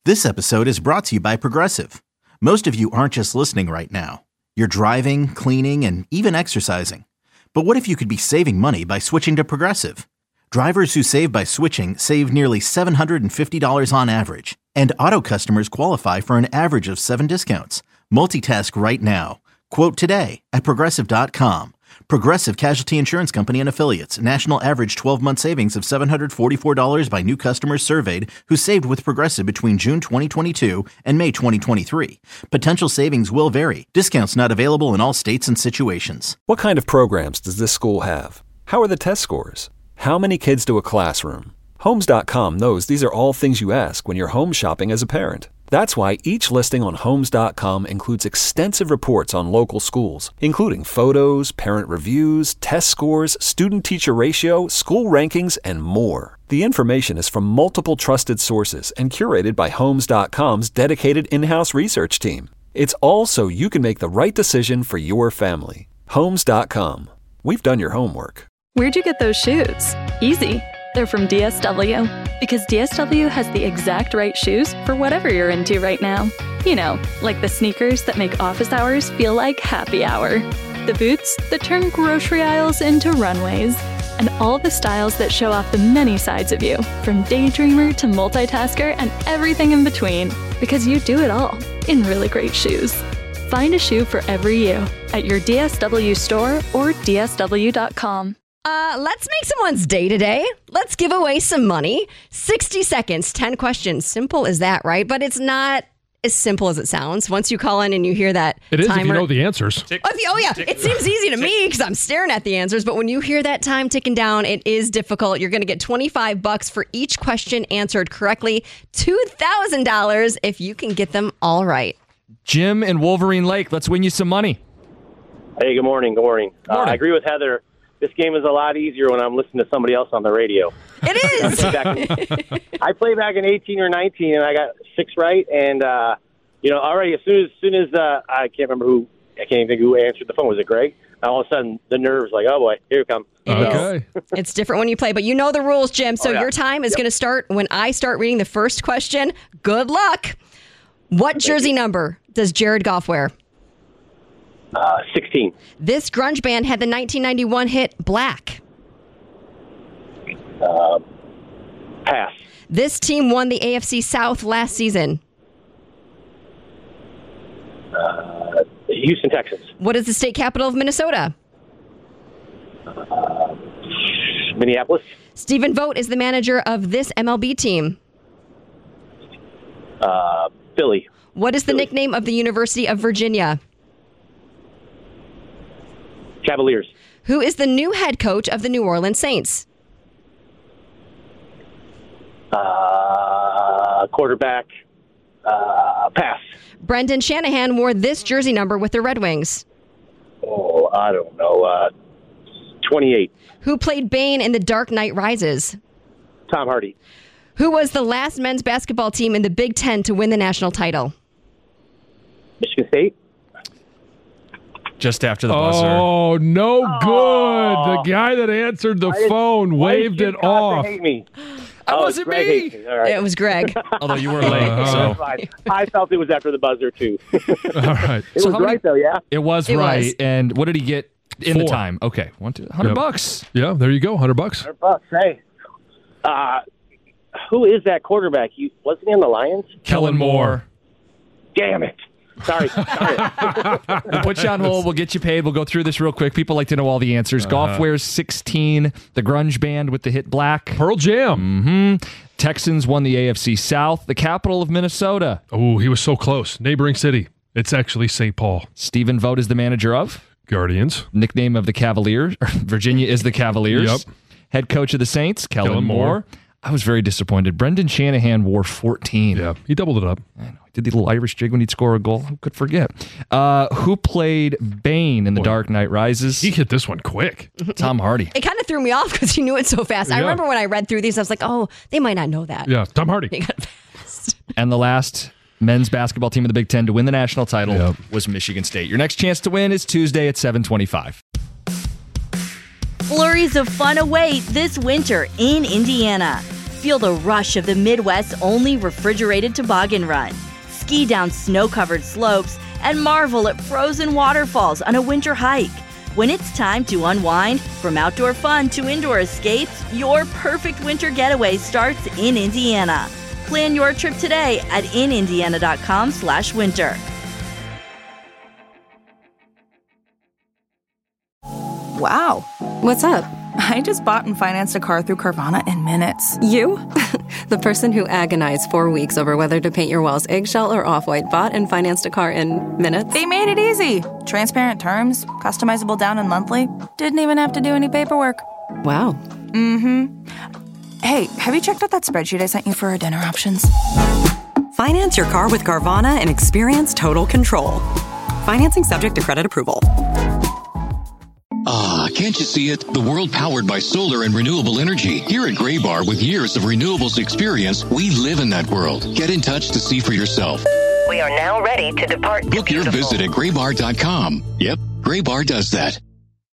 This episode is brought to you by Progressive. Most of you aren't just listening right now. You're driving, cleaning, and even exercising. But what if you could be saving money by switching to Progressive? Drivers who save by switching save nearly $750 on average. And auto customers qualify for an average of 7 discounts. Multitask right now. Quote today at Progressive.com. Progressive Casualty Insurance Company and Affiliates. National average 12-month savings of $744 by new customers surveyed who saved with Progressive between June 2022 and May 2023. Potential savings will vary. Discounts not available in all states and situations. What kind of programs does this school have? How are the test scores? How many kids do a classroom? Homes.com knows these are all things you ask when you're home shopping as a parent. That's why each listing on Homes.com includes extensive reports on local schools, including photos, parent reviews, test scores, student-teacher ratio, school rankings, and more. The information is from multiple trusted sources and curated by Homes.com's dedicated in-house research team. It's all so you can make the right decision for your family. Homes.com. We've done your homework. Where'd you get those shoes? Easy. They're from DSW. Because DSW has the exact right shoes for whatever you're into right now. You know, like the sneakers that make office hours feel like happy hour. The boots that turn grocery aisles into runways. And all the styles that show off the many sides of you, from daydreamer to multitasker and everything in between. Because you do it all in really great shoes. Find a shoe for every you at your DSW store or DSW.com. Let's make someone's day today. Let's give away some money. 60 seconds, 10 questions. Simple as that, right? But it's not as simple as it sounds. Once you call in and you hear that It is timer, if you know the answers. Oh, yeah. It seems easy to me because I'm staring at the answers. But when you hear that time ticking down, it is difficult. You're going to get $25 for each question answered correctly. $2,000 if you can get them all right. Jim and Wolverine Lake, let's win you some money. Hey, good morning. Good morning. I agree with Heather. This game is a lot easier when I'm listening to somebody else on the radio. It is. I play back in 18 or 19, and I got 6 right. And, already as soon as I can't even think who answered the phone. Was it Greg? All of a sudden, the nerves like, oh, boy, here it comes. Okay. It's different when you play, but you know the rules, Jim. So your time is going to start when I start reading the first question. Good luck. What jersey number does Jared Goff wear? 16. This grunge band had the 1991 hit Black. Pass. This team won the AFC South last season. Houston Texans. What is the state capital of Minnesota? Minneapolis. Stephen Vogt is the manager of this MLB team. Philly. What is the nickname of the University of Virginia? Cavaliers. Who is the new head coach of the New Orleans Saints? Quarterback. Pass. Brendan Shanahan wore this jersey number with the Red Wings. Oh, I don't know. 28. Who played Bane in The Dark Knight Rises? Tom Hardy. Who was the last men's basketball team in the Big Ten to win the national title? Michigan State. Just after the buzzer. Oh, no good. The guy that answered the phone waved it off. Hate me. That wasn't me. All right. It was Greg. Although you were late. That's fine. I felt it was after the buzzer, too. All right. It was right, though, yeah? It was It right. was. And what did he get in the 4. time? Okay. $100. Yeah, there you go. $100. $100. Hey. Who is that quarterback? Wasn't he on the Lions? Kellen Moore. Damn it. Sorry. We'll put you on hold. We'll get you paid. We'll go through this real quick. People like to know all the answers. Goff wears 16. The grunge band with the hit Black. Pearl Jam. Texans won the AFC South. The capital of Minnesota. Oh, he was so close. Neighboring city. It's actually St. Paul. Stephen Vogt is the manager of. Guardians. Nickname of the Cavaliers. Virginia is the Cavaliers. Yep. Head coach of the Saints, Kellen Moore. I was very disappointed. Brendan Shanahan wore 14. Yeah, he doubled it up. I know. He did the little Irish jig when he'd score a goal. Who could forget? Who played Bane in The Dark Knight Rises? He hit this one quick. Tom Hardy. It kind of threw me off because he knew it so fast. I remember when I read through these, I was like, oh, they might not know that. Yeah, Tom Hardy. He got fast. And the last men's basketball team in the Big Ten to win the national title was Michigan State. Your next chance to win is Tuesday at 7:25. Flurries of fun await this winter in Indiana. Feel the rush of the Midwest's only refrigerated toboggan run. Ski down snow-covered slopes and marvel at frozen waterfalls on a winter hike. When it's time to unwind, from outdoor fun to indoor escapes, your perfect winter getaway starts in Indiana. Plan your trip today at inindiana.com/winter. Wow. What's up? I just bought and financed a car through Carvana in minutes. You? The person who agonized 4 weeks over whether to paint your walls eggshell or off-white bought and financed a car in minutes? They made it easy. Transparent terms, customizable down and monthly. Didn't even have to do any paperwork. Wow. Mm-hmm. Hey, have you checked out that spreadsheet I sent you for our dinner options? Finance your car with Carvana and experience total control. Financing subject to credit approval. Can't you see it? The world powered by solar and renewable energy. Here at Graybar, with years of renewables experience, we live in that world. Get in touch to see for yourself. We are now ready to depart. Book your visit at graybar.com. Yep, Graybar does that.